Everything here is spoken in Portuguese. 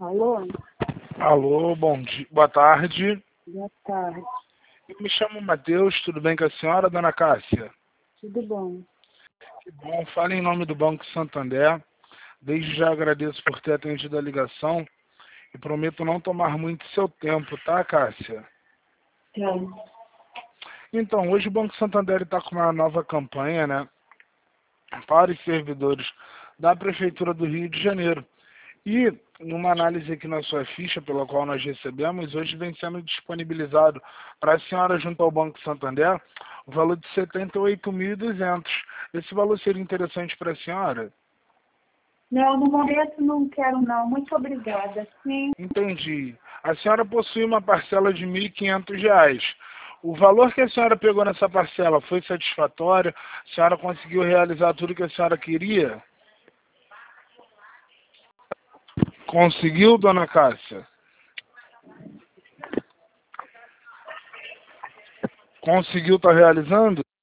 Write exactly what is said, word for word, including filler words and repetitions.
Alô? Alô, bom dia, boa tarde. Boa tarde. Eu me chamo Matheus, tudo bem com a senhora, dona Cássia? Tudo bom? Que bom, fala em nome do Banco Santander. Desde já agradeço por ter atendido a ligação e prometo não tomar muito seu tempo, tá, Cássia? Tá. Então, hoje o Banco Santander está com uma nova campanha, né, para os servidores da Prefeitura do Rio de Janeiro. E, numa análise aqui na sua ficha, pela qual nós recebemos, hoje vem sendo disponibilizado para a senhora, junto ao Banco Santander, o valor de setenta e oito mil e duzentos. Esse valor seria interessante para a senhora? Não, no momento não quero não. Muito obrigada. Sim. Entendi. A senhora possui uma parcela de mil e quinhentos reais. O valor que a senhora pegou nessa parcela foi satisfatório? A senhora conseguiu realizar tudo que a senhora queria? Conseguiu, dona Cássia? Conseguiu estar realizando?